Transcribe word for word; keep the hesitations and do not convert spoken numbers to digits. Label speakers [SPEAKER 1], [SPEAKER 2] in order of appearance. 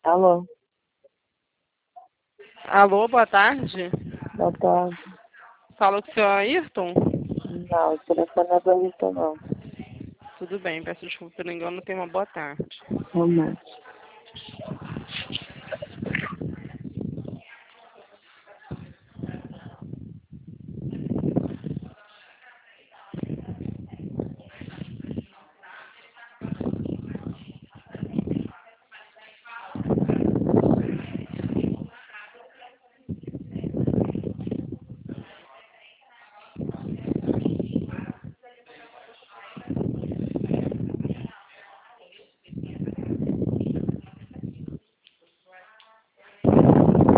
[SPEAKER 1] Alô?
[SPEAKER 2] Alô, boa tarde.
[SPEAKER 1] Boa tarde.
[SPEAKER 2] Fala com o senhor Ayrton?
[SPEAKER 1] Não, o telefone não é do Ayrton, não.
[SPEAKER 2] Tudo bem, peço desculpa pelo engano, tenha uma boa tarde.
[SPEAKER 1] Realmente.